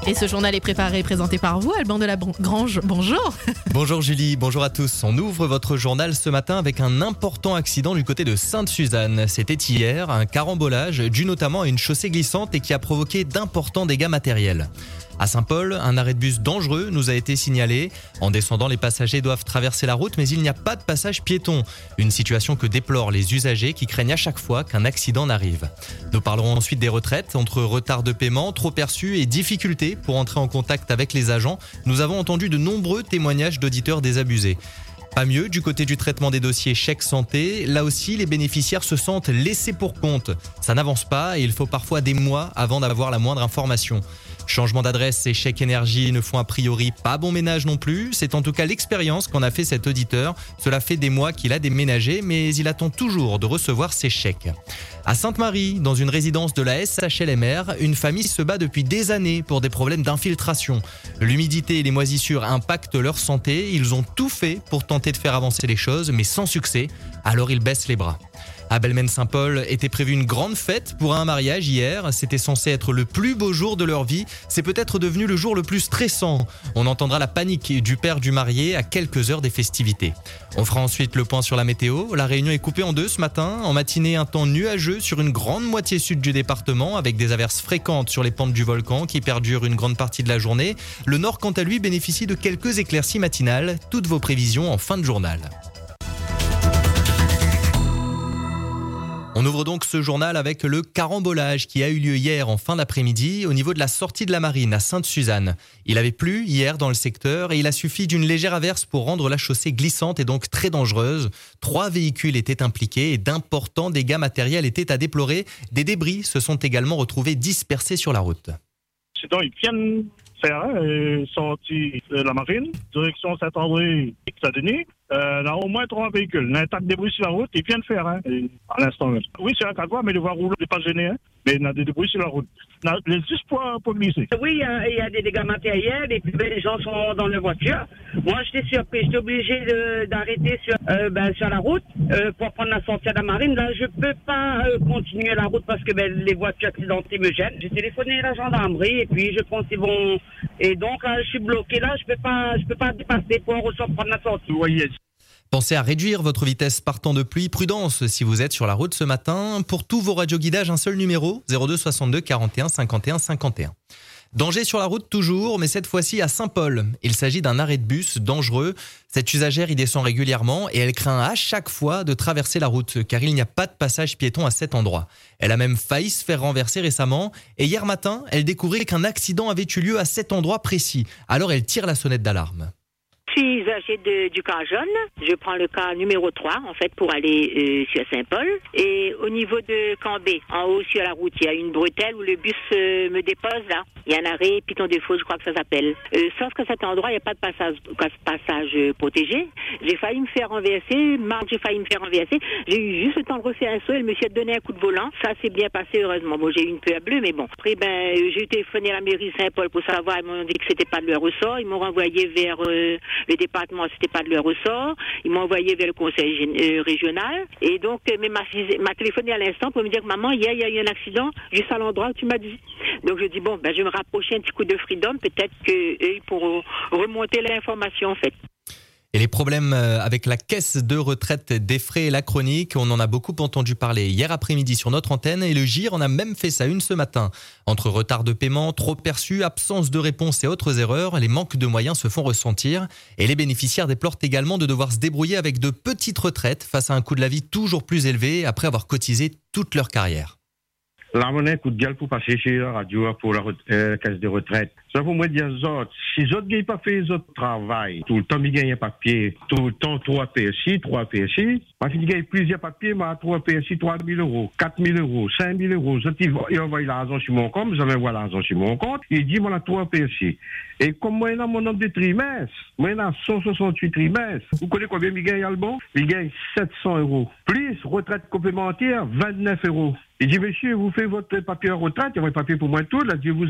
Et ce journal est préparé et présenté par vous, Alban de la Grange. Bonjour. Bonjour Julie, bonjour à tous. On ouvre votre journal ce matin avec un important accident du côté de Sainte-Suzanne. C'était hier, un carambolage dû notamment à une chaussée glissante et qui a provoqué d'importants dégâts matériels. À Saint-Paul, un arrêt de bus dangereux nous a été signalé. En descendant, les passagers doivent traverser la route, mais il n'y a pas de passage piéton. Une situation que déplorent les usagers qui craignent à chaque fois qu'un accident n'arrive. Nous parlerons ensuite des retraites. Entre retard de paiement, trop perçu et difficultés pour entrer en contact avec les agents, nous avons entendu de nombreux témoignages d'auditeurs désabusés. Pas mieux du côté du traitement des dossiers chèques santé. Là aussi, les bénéficiaires se sentent laissés pour compte. Ça n'avance pas et il faut parfois des mois avant d'avoir la moindre information. Changement d'adresse et chèque énergie ne font a priori pas bon ménage non plus. C'est en tout cas l'expérience qu'en a fait cet auditeur. Cela fait des mois qu'il a déménagé, mais il attend toujours de recevoir ses chèques. À Sainte-Marie, dans une résidence de la SHLMR, une famille se bat depuis des années pour des problèmes d'infiltration. L'humidité et les moisissures impactent leur santé. Ils ont tout fait pour tenter de faire avancer les choses, mais sans succès. Alors ils baissent les bras. À Belmen-Saint-Paul était prévue une grande fête pour un mariage hier. C'était censé être le plus beau jour de leur vie. C'est peut-être devenu le jour le plus stressant. On entendra la panique du père du marié à quelques heures des festivités. On fera ensuite le point sur la météo. La Réunion est coupée en deux ce matin. En matinée, un temps nuageux sur une grande moitié sud du département avec des averses fréquentes sur les pentes du volcan qui perdurent une grande partie de la journée. Le nord, quant à lui, bénéficie de quelques éclaircies matinales. Toutes vos prévisions en fin de journal. On ouvre donc ce journal avec le carambolage qui a eu lieu hier en fin d'après-midi au niveau de la sortie de la Marine à Sainte-Suzanne. Il avait plu hier dans le secteur et il a suffi d'une légère averse pour rendre la chaussée glissante et donc très dangereuse. 3 véhicules étaient impliqués et d'importants dégâts matériels étaient à déplorer. Des débris se sont également retrouvés dispersés sur la route. C'est donc, ils viennent faire sortie de la Marine, direction Saint-André, Saint-Denis. Il y a au moins 3 véhicules. Il y a un tas de débris sur la route, ils viennent faire, à l'instant. Oui, c'est un 4 mais les voies roulantes, n'est pas gêné, mais il y a des débris sur la route. Il y a juste pour glisser. Oui, il y a des dégâts matériels et puis les gens sont dans la voiture. Moi, j'étais surpris. J'étais obligé d'arrêter sur la route pour prendre la sortie de la Marine. Là, je peux pas continuer la route parce que les voitures accidentées me gênent. J'ai téléphoné à la gendarmerie et puis je pense qu'ils vont... Et donc, là, je suis bloqué là. Je peux pas dépasser pour prendre la sortie. Oui. Pensez à réduire votre vitesse par temps de pluie. Prudence si vous êtes sur la route ce matin. Pour tous vos radioguidages, un seul numéro, 02 62 41 51 51. Danger sur la route toujours, mais cette fois-ci à Saint-Paul. Il s'agit d'un arrêt de bus dangereux. Cette usagère y descend régulièrement et elle craint à chaque fois de traverser la route car il n'y a pas de passage piéton à cet endroit. Elle a même failli se faire renverser récemment et hier matin, elle découvrait qu'un accident avait eu lieu à cet endroit précis. Alors elle tire la sonnette d'alarme. Je suis usagée du cas jaune. Je prends le cas numéro 3, en fait, pour aller sur Saint-Paul. Et au niveau de Cambé, en haut sur la route, il y a une bretelle où le bus me dépose, là. Il y a un arrêt, Piton de Faux, je crois que ça s'appelle. Sauf qu'à cet endroit, il n'y a pas de passage protégé. J'ai failli me faire renverser. J'ai failli me faire renverser. J'ai eu juste le temps de refaire un saut et le monsieur a donné un coup de volant. Ça s'est bien passé, heureusement. Bon, j'ai eu une peur bleue, mais bon. Après, j'ai téléphoné à la mairie de Saint-Paul pour savoir. Ils m'ont dit que c'était pas de leur ressort. Ils m'ont renvoyé vers... le département, c'était pas de leur ressort. Ils m'ont envoyé vers le conseil régional. Et donc, m'a téléphoné à l'instant pour me dire que maman, hier, il y a eu un accident juste à l'endroit où tu m'as dit. Donc, je dis, bon, je vais me rapprocher un petit coup de Freedom. Peut-être qu'eux, ils pourront remonter l'information, en fait. Et les problèmes avec la caisse de retraite défraient la chronique. On en a beaucoup entendu parler hier après-midi sur notre antenne et le GIR en a même fait sa une ce matin. Entre retard de paiement, trop perçu, absence de réponse et autres erreurs, les manques de moyens se font ressentir. Et les bénéficiaires déplorent également de devoir se débrouiller avec de petites retraites face à un coût de la vie toujours plus élevé après avoir cotisé toute leur carrière. Là, on a un coup de gueule pour passer chez la radio pour la caisse de retraite. Ça, pour moi dire aux autres, si les autres n'ont pas fait les autres travail, tout le temps, ils gagnent un papier, tout le temps, 3 PSI, moi, ils gagnent plusieurs papiers, moi, 3 PSI, 3 000 euros, 4 000 euros, 5 000 euros. Ils envoient l'argent sur mon compte, ils envoient l'argent sur mon compte, ils disent, moi, 3 PSI. Et comme moi, il a mon nombre de trimestres, moi, il a 168 trimestres. Vous connaissez combien ils gagnent, Alban? Ils gagnent 700 euros. Plus, retraite complémentaire, 29 euros. Il dit, monsieur, vous faites votre papier en retraite, il y a votre papier pour moi tout, là, vous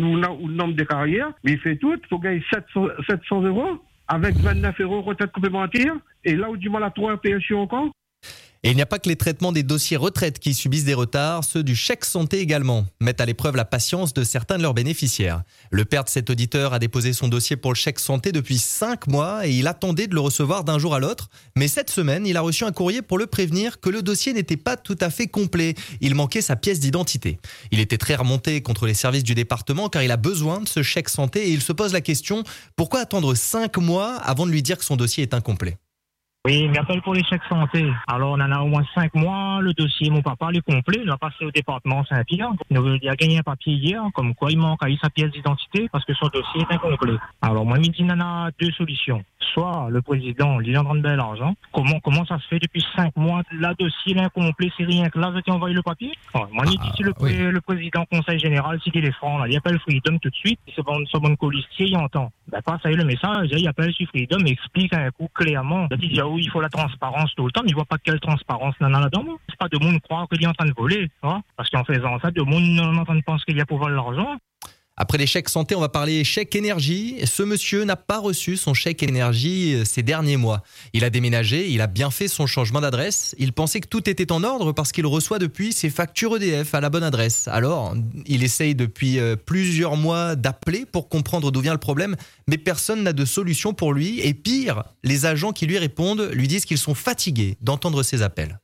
le nombre de carrière, mais il fait tout, il faut gagner 700 euros, avec 29 euros retraite complémentaire, et là où du mal à 3 PSU encore. Et il n'y a pas que les traitements des dossiers retraite qui subissent des retards, ceux du chèque santé également mettent à l'épreuve la patience de certains de leurs bénéficiaires. Le père de cet auditeur a déposé son dossier pour le chèque santé depuis 5 mois et il attendait de le recevoir d'un jour à l'autre. Mais cette semaine, il a reçu un courrier pour le prévenir que le dossier n'était pas tout à fait complet. Il manquait sa pièce d'identité. Il était très remonté contre les services du département car il a besoin de ce chèque santé et il se pose la question, pourquoi attendre 5 mois avant de lui dire que son dossier est incomplet ? Oui, il m'appelle pour les chèques santé. Alors, on en a au moins 5 mois. Le dossier, mon papa, il est complet. Il va passer au département Saint-Pierre. Il a gagné un papier hier, comme quoi il manque à sa pièce d'identité parce que son dossier est incomplet. Alors, moi, il me dit, il en a 2 solutions. Soit le président, il est en train de bailler l'argent. Comment ça se fait depuis 5 mois? La dossier, l'incomplet, c'est rien que là, je t'ai envoyé le papier. Alors, moi, il dit, si le président conseil général, s'il est franc, là, il appelle Freedom tout de suite. C'est bon colistier, il entend. Pas ça y est le message. Il appelle sur Freedom, il explique un coup clairement. Il dit, il faut la transparence tout le temps, mais il voit pas quelle transparence il y en a là-dedans. C'est pas de monde croire qu'il est en train de voler, hein, parce qu'en faisant ça, de monde est en train de penser qu'il y a pour voler l'argent. Après les chèques santé, on va parler chèque énergie. Ce monsieur n'a pas reçu son chèque énergie ces derniers mois. Il a déménagé, il a bien fait son changement d'adresse. Il pensait que tout était en ordre parce qu'il reçoit depuis ses factures EDF à la bonne adresse. Alors, il essaye depuis plusieurs mois d'appeler pour comprendre d'où vient le problème, mais personne n'a de solution pour lui. Et pire, les agents qui lui répondent lui disent qu'ils sont fatigués d'entendre ces appels.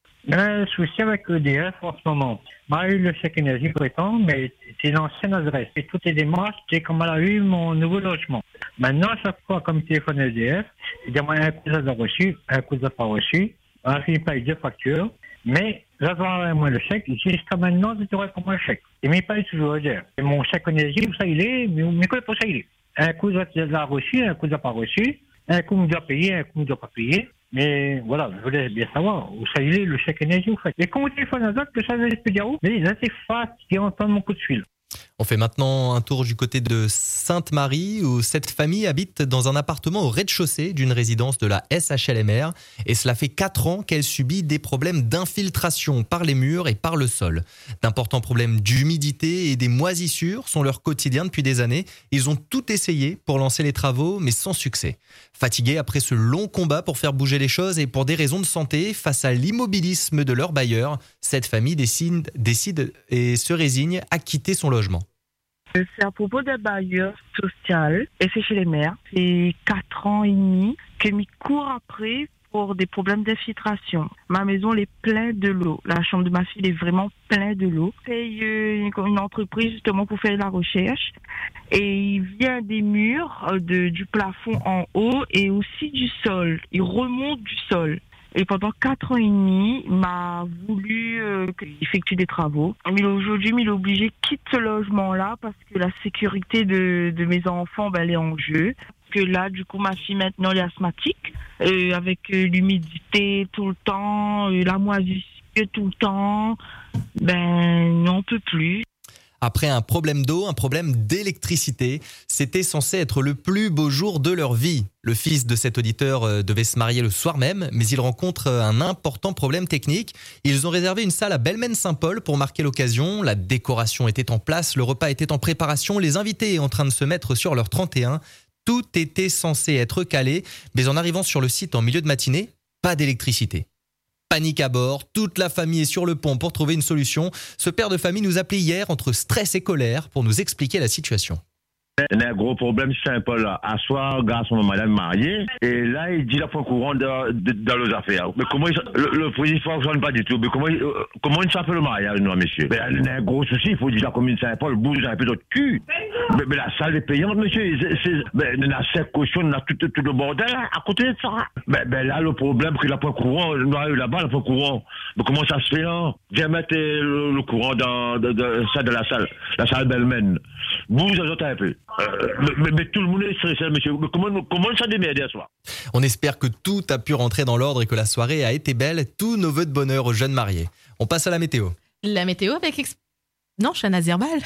Le souci avec EDF en ce moment, moi j'ai eu le chèque énergie prétend, mais c'est l'ancienne adresse. Et toutes les démarches, c'est comme elle a eu mon nouveau logement. Maintenant, chaque fois, comme téléphone EDF, il dit, moi, un coup, ça a reçu, un coup, ça n'a pas reçu. On a fini par les 2 factures. Mais, j'attends moi le chèque. Jusqu'à maintenant, je devrais prendre le chèque. Et mais pas toujours EDF. Et mon chèque énergie, où ça il est, mais quoi pour ça il est. Un coup, ça a reçu, un coup, ça n'a pas reçu. Un coup, on doit payer, un coup, on ne doit pas payer. Mais voilà, je voulais bien savoir où ça il est, le chèque énergie, en fait. Et quand on téléphone à d'autres, que ça veut dire où, mais là, c'est fatigué d'entendre mon coup de fil. On fait maintenant un tour du côté de Sainte-Marie où cette famille habite dans un appartement au rez-de-chaussée d'une résidence de la SHLMR et cela fait 4 ans qu'elle subit des problèmes d'infiltration par les murs et par le sol. D'importants problèmes d'humidité et des moisissures sont leur quotidien depuis des années. Ils ont tout essayé pour lancer les travaux mais sans succès. Fatigués après ce long combat pour faire bouger les choses et pour des raisons de santé, face à l'immobilisme de leur bailleur, cette famille décide et se résigne à quitter son logement. C'est à propos d'un bailleur social, et c'est chez les mères. C'est 4 ans et demi que m'y court après pour des problèmes d'infiltration. Ma maison elle est pleine de l'eau. La chambre de ma fille est vraiment pleine de l'eau. C'est une entreprise justement pour faire la recherche. Et il vient des murs, du plafond en haut et aussi du sol. Il remonte du sol. Et pendant 4 ans et demi, il m'a voulu effectuer des travaux. Mais aujourd'hui, il est obligé de quitter ce logement-là parce que la sécurité de mes enfants, elle est en jeu. Que là, du coup, ma fille maintenant, elle est asthmatique, avec l'humidité tout le temps, la moisissure tout le temps. On peut plus. Après un problème d'eau, un problème d'électricité, c'était censé être le plus beau jour de leur vie. Le fils de cet auditeur devait se marier le soir même, mais il rencontre un important problème technique. Ils ont réservé une salle à Belmen-Saint-Paul pour marquer l'occasion. La décoration était en place, le repas était en préparation, les invités en train de se mettre sur leur 31. Tout était censé être calé, mais en arrivant sur le site en milieu de matinée, pas d'électricité. Panique à bord, toute la famille est sur le pont pour trouver une solution. Ce père de famille nous appelait hier entre stress et colère pour nous expliquer la situation. Il y a un gros problème sur Saint-Paul. À soir, garçon et madame mariés. Et là, il dit la point courant dans les affaires. Mais comment le président ne fonctionne pas du tout. Mais comment il s'appelle le mariage, non, monsieur? Il y a un gros souci. Il faut dire la commune de Saint-Paul bouge un peu de cul. Mais la salle est payante, monsieur. Il y a 5 cautions, il y a tout le bordel à côté de ça. Là, le problème, c'est que la point courant, là-bas, le point courant. Mais comment ça se fait, là? Viens mettre le courant dans la salle Belmen. Bouge un peu. Mais tout le monde est stressé, monsieur. Mais comment ça démerde à soi? On espère que tout a pu rentrer dans l'ordre et que la soirée a été belle. Tous nos vœux de bonheur aux jeunes mariés. On passe à la météo. La météo avec... Non, Chanaz Herbal.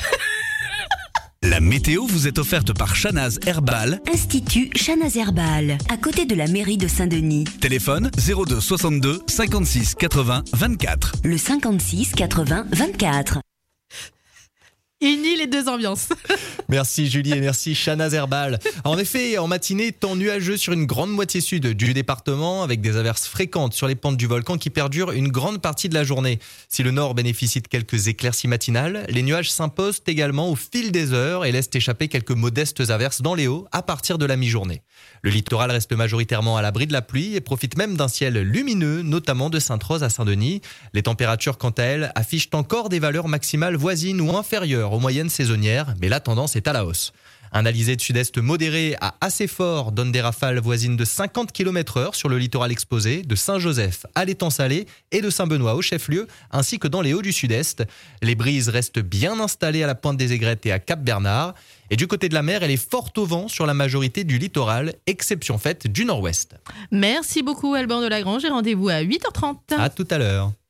La météo vous est offerte par Chanaz Herbal, Institut Chanaz Herbal, à côté de la mairie de Saint-Denis. Téléphone 02 62 56 80 24. Le 56 80 24. Unis les deux ambiances. Merci Julie et merci Chanaz Herbal. En effet, en matinée, temps nuageux sur une grande moitié sud du département avec des averses fréquentes sur les pentes du volcan qui perdurent une grande partie de la journée. Si le nord bénéficie de quelques éclaircies matinales, les nuages s'imposent également au fil des heures et laissent échapper quelques modestes averses dans les hauts à partir de la mi-journée. Le littoral reste majoritairement à l'abri de la pluie et profite même d'un ciel lumineux, notamment de Sainte-Rose à Saint-Denis. Les températures, quant à elles, affichent encore des valeurs maximales voisines ou inférieures aux moyennes saisonnières, mais la tendance est à la hausse. Un alizé de sud-est modéré à assez fort donne des rafales voisines de 50 km/h sur le littoral exposé, de Saint-Joseph à l'Étang-Salé et de Saint-Benoît au chef-lieu, ainsi que dans les hauts du sud-est. Les brises restent bien installées à la pointe des Aigrettes et à Cap-Bernard. Et du côté de la mer, elle est forte au vent sur la majorité du littoral, exception faite du nord-ouest. Merci beaucoup Alban de Lagrange et rendez-vous à 8h30. À tout à l'heure.